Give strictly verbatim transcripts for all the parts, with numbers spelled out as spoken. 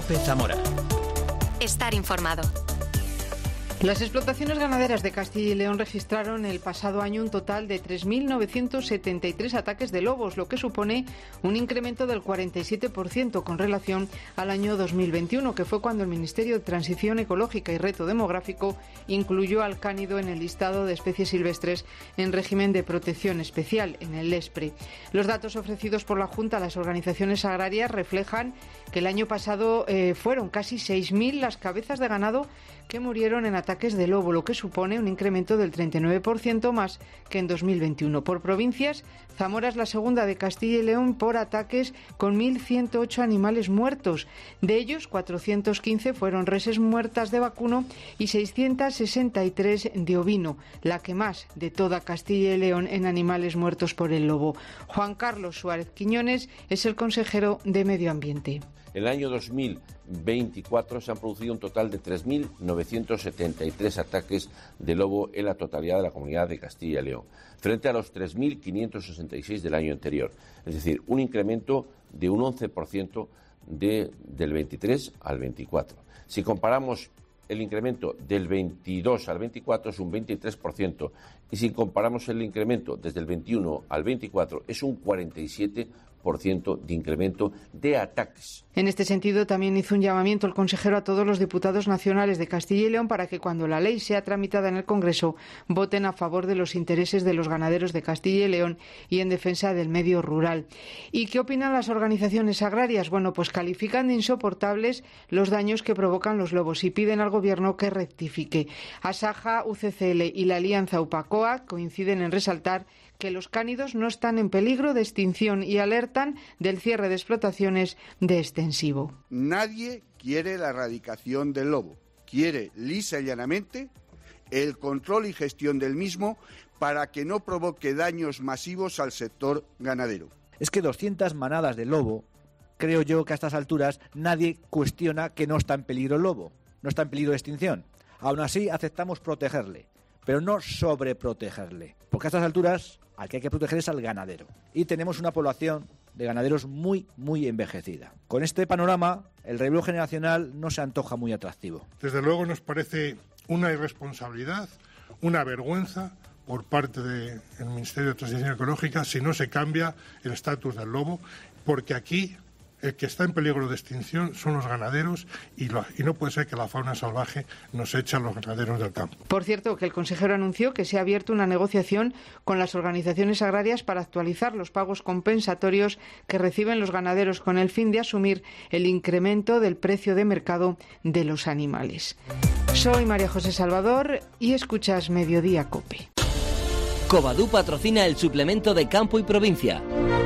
COPE Zamora. Estar informado. Las explotaciones ganaderas de Castilla y León registraron el pasado año un total de tres mil novecientos setenta y tres ataques de lobos, lo que supone un incremento del cuarenta y siete por ciento con relación al año dos mil veintiuno, que fue cuando el Ministerio de Transición Ecológica y Reto Demográfico incluyó al cánido en el listado de especies silvestres en régimen de protección especial, en el LESPRE. Los datos ofrecidos por la Junta a las organizaciones agrarias reflejan que el año pasado eh, fueron casi seis mil las cabezas de ganado que murieron en ataques de lobo, lo que supone un incremento del treinta y nueve por ciento más que en dos mil veintiuno. Por provincias, Zamora es la segunda de Castilla y León por ataques, con mil ciento ocho animales muertos. De ellos, cuatrocientos quince fueron reses muertas de vacuno y seiscientos sesenta y tres de ovino, la que más de toda Castilla y León en animales muertos por el lobo. Juan Carlos Suárez Quiñones es el consejero de Medio Ambiente. En el año dos mil veinticuatro se han producido un total de tres mil novecientos setenta y tres ataques de lobo en la totalidad de la comunidad de Castilla y León, frente a los tres mil quinientos sesenta y seis del año anterior. Es decir, un incremento de un once por ciento de, del veintitrés al veinticuatro. Si comparamos el incremento del veintidós al veinticuatro es un veintitrés por ciento y si comparamos el incremento desde el veintiuno al veinticuatro es un cuarenta y siete por ciento de incremento de ataques. En este sentido, también hizo un llamamiento el consejero a todos los diputados nacionales de Castilla y León para que cuando la ley sea tramitada en el Congreso voten a favor de los intereses de los ganaderos de Castilla y León y en defensa del medio rural. ¿Y qué opinan las organizaciones agrarias? Bueno, pues califican de insoportables los daños que provocan los lobos y piden al Gobierno que rectifique. Asaja, U C C L y la Alianza UPACOA coinciden en resaltar que los cánidos no están en peligro de extinción y alertan del cierre de explotaciones de extensivo. Nadie quiere la erradicación del lobo. Quiere, lisa y llanamente, el control y gestión del mismo para que no provoque daños masivos al sector ganadero. Es que doscientas manadas de lobo, creo yo que a estas alturas nadie cuestiona que no está en peligro el lobo, no está en peligro de extinción. Aún así aceptamos protegerle, pero no sobreprotegerle, porque a estas alturas al que hay que proteger es al ganadero. Y tenemos una población de ganaderos muy, muy envejecida. Con este panorama, el relevo generacional no se antoja muy atractivo. Desde luego nos parece una irresponsabilidad, una vergüenza por parte del Ministerio de Transición Ecológica si no se cambia el estatus del lobo, porque aquí el que está en peligro de extinción son los ganaderos y, lo, y no puede ser que la fauna salvaje nos eche a los ganaderos del campo. Por cierto, que el consejero anunció que se ha abierto una negociación con las organizaciones agrarias para actualizar los pagos compensatorios que reciben los ganaderos con el fin de asumir el incremento del precio de mercado de los animales. Soy María José Salvador y escuchas Mediodía COPE. Covadú patrocina el suplemento de Campo y Provincia.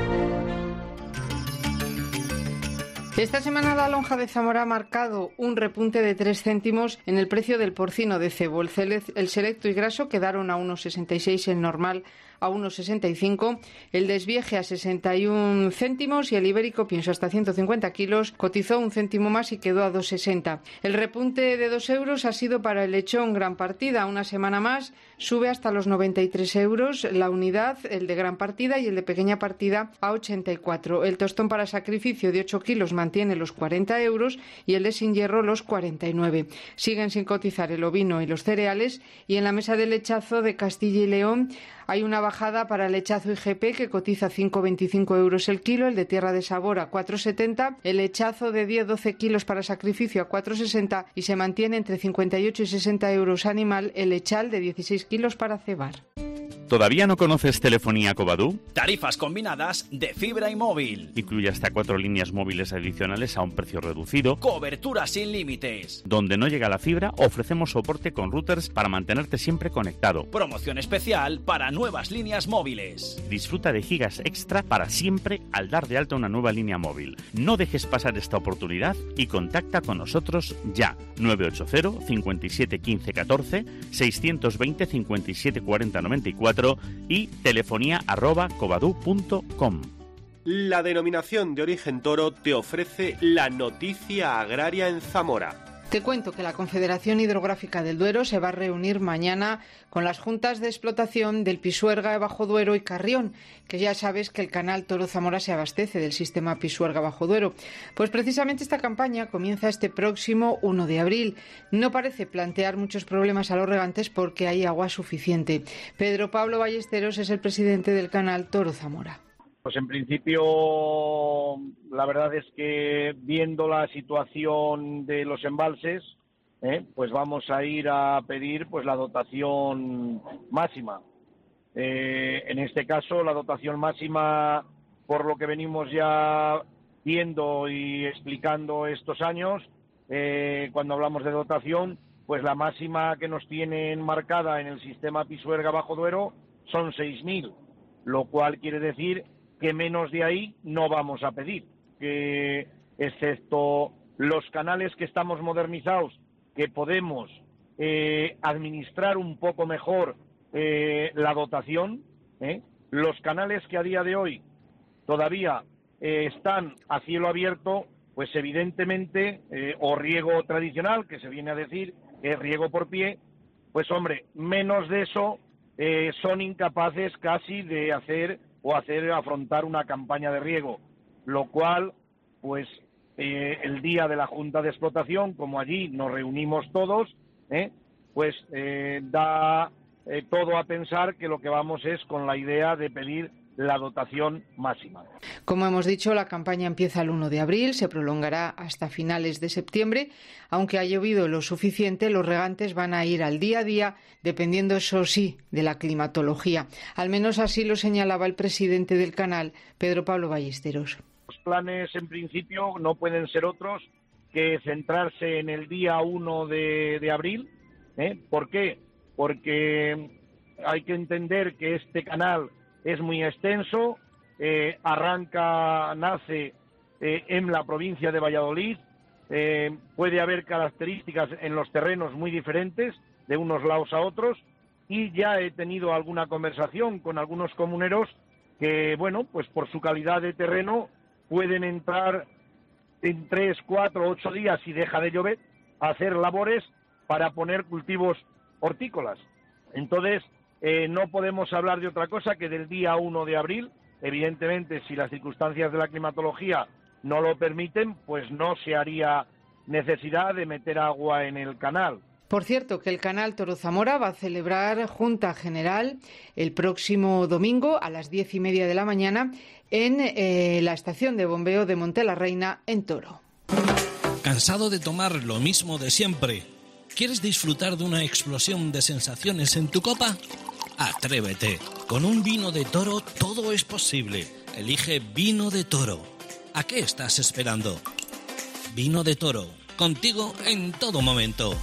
Esta semana la lonja de Zamora ha marcado un repunte de tres céntimos en el precio del porcino de cebo. El, el selecto y graso quedaron a uno sesenta y seis, el normal a uno sesenta y cinco, el desvieje a sesenta y un céntimos y el ibérico, pienso hasta ciento cincuenta kilos, cotizó un céntimo más y quedó a dos sesenta. El repunte de dos euros ha sido para el lechón gran partida. Una semana más sube hasta los noventa y tres euros la unidad, el de gran partida, y el de pequeña partida a ochenta y cuatro. El tostón para sacrificio de ocho kilos mantiene los cuarenta euros y el de sin hierro los cuarenta y nueve. Siguen sin cotizar el ovino y los cereales, y en la mesa de lechazo de Castilla y León hay una bajada para el lechazo I G P que cotiza cinco veinticinco euros el kilo, el de tierra de sabor a cuatro setenta, el lechazo de diez doce kilos para sacrificio a cuatro sesenta y se mantiene entre cincuenta y ocho y sesenta euros animal el lechal de dieciséis kilos para cebar. ¿Todavía no conoces Telefonía Covadú? Tarifas combinadas de fibra y móvil. Incluye hasta cuatro líneas móviles adicionales a un precio reducido. Cobertura sin límites. Donde no llega la fibra, ofrecemos soporte con routers para mantenerte siempre conectado. Promoción especial para nuevas líneas móviles. Disfruta de gigas extra para siempre al dar de alta una nueva línea móvil. No dejes pasar esta oportunidad y contacta con nosotros ya. nueve ocho cero, cinco siete uno cinco uno cuatro, seis dos cero, cinco siete cuatro cero nueve cuatro y telefonía arroba covadú punto com. La denominación de origen toro te ofrece la noticia agraria en Zamora. Te cuento que la Confederación Hidrográfica del Duero se va a reunir mañana con las juntas de explotación del Pisuerga, Bajo Duero y Carrión, que ya sabes que el canal Toro Zamora se abastece del sistema Pisuerga Bajo Duero. Pues precisamente esta campaña comienza este próximo uno de abril. No parece plantear muchos problemas a los regantes porque hay agua suficiente. Pedro Pablo Ballesteros es el presidente del canal Toro Zamora. Pues en principio, la verdad es que viendo la situación de los embalses, eh, pues vamos a ir a pedir pues la dotación máxima. Eh, en este caso, la dotación máxima, por lo que venimos ya viendo y explicando estos años, eh, cuando hablamos de dotación, pues la máxima que nos tienen marcada en el sistema Pisuerga Bajo Duero son seis mil, lo cual quiere decir que menos de ahí no vamos a pedir, que excepto los canales que estamos modernizados, que podemos eh, administrar un poco mejor eh, la dotación, ¿eh? Los canales que a día de hoy todavía eh, están a cielo abierto, pues evidentemente, eh, o riego tradicional, que se viene a decir, eh, riego por pie, pues hombre, menos de eso eh, son incapaces casi de hacer o hacer afrontar una campaña de riego, lo cual, pues, eh, el día de la Junta de Explotación, como allí nos reunimos todos, eh, pues eh, da eh, todo a pensar que lo que vamos es con la idea de pedir la dotación máxima. Como hemos dicho, la campaña empieza el uno de abril, se prolongará hasta finales de septiembre. Aunque ha llovido lo suficiente, los regantes van a ir al día a día, dependiendo, eso sí, de la climatología. Al menos así lo señalaba el presidente del canal, Pedro Pablo Ballesteros. Los planes, en principio, no pueden ser otros que centrarse en el día uno de, de abril. ¿eh? ¿Por qué? Porque hay que entender que este canal es muy extenso, eh, arranca, nace eh, en la provincia de Valladolid, eh, puede haber características en los terrenos muy diferentes de unos lados a otros, y ya he tenido alguna conversación con algunos comuneros que, bueno, pues por su calidad de terreno pueden entrar en tres, cuatro, ocho días, si deja de llover, a hacer labores para poner cultivos hortícolas. Entonces, Eh, no podemos hablar de otra cosa que del día uno de abril. Evidentemente, si las circunstancias de la climatología no lo permiten, pues no se haría necesidad de meter agua en el canal. Por cierto, que el canal Toro Zamora va a celebrar Junta General el próximo domingo a las diez y media de la mañana en eh, la estación de bombeo de Monte la Reina, en Toro. ¿Cansado de tomar lo mismo de siempre? ¿Quieres disfrutar de una explosión de sensaciones en tu copa? Atrévete. Con un vino de Toro todo es posible. Elige Vino de Toro. ¿A qué estás esperando? Vino de Toro. Contigo en todo momento.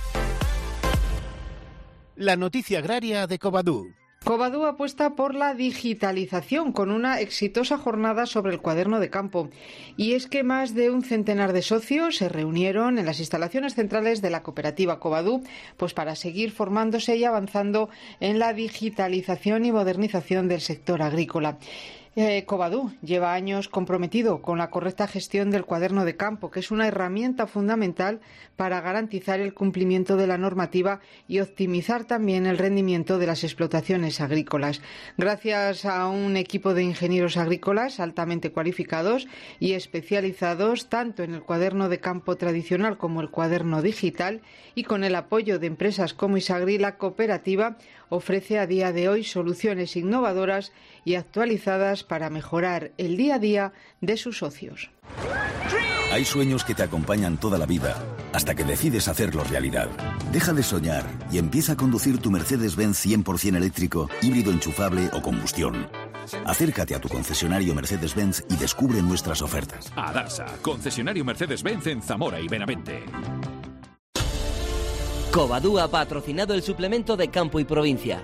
La noticia agraria de Covadú. Covadú apuesta por la digitalización con una exitosa jornada sobre el cuaderno de campo. Y es que más de un centenar de socios se reunieron en las instalaciones centrales de la cooperativa Covadú, pues para seguir formándose y avanzando en la digitalización y modernización del sector agrícola. Eh, Covadú lleva años comprometido con la correcta gestión del cuaderno de campo, que es una herramienta fundamental para garantizar el cumplimiento de la normativa y optimizar también el rendimiento de las explotaciones agrícolas. Gracias a un equipo de ingenieros agrícolas altamente cualificados y especializados tanto en el cuaderno de campo tradicional como el cuaderno digital, y con el apoyo de empresas como Isagri, la cooperativa ofrece a día de hoy soluciones innovadoras y actualizadas para mejorar el día a día de sus socios. Hay sueños que te acompañan toda la vida, hasta que decides hacerlos realidad. Deja de soñar y empieza a conducir tu Mercedes-Benz cien por ciento eléctrico, híbrido enchufable o combustión. Acércate a tu concesionario Mercedes-Benz y descubre nuestras ofertas. Adarsa, concesionario Mercedes-Benz en Zamora y Benavente. Covadú ha patrocinado el suplemento de Campo y Provincia.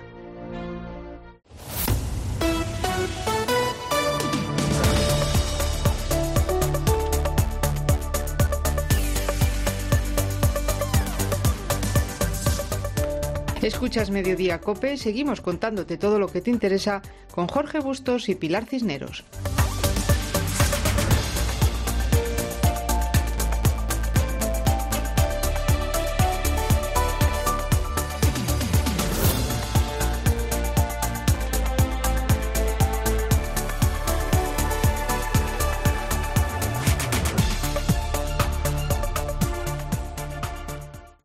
Escuchas Mediodía COPE, seguimos contándote todo lo que te interesa con Jorge Bustos y Pilar Cisneros.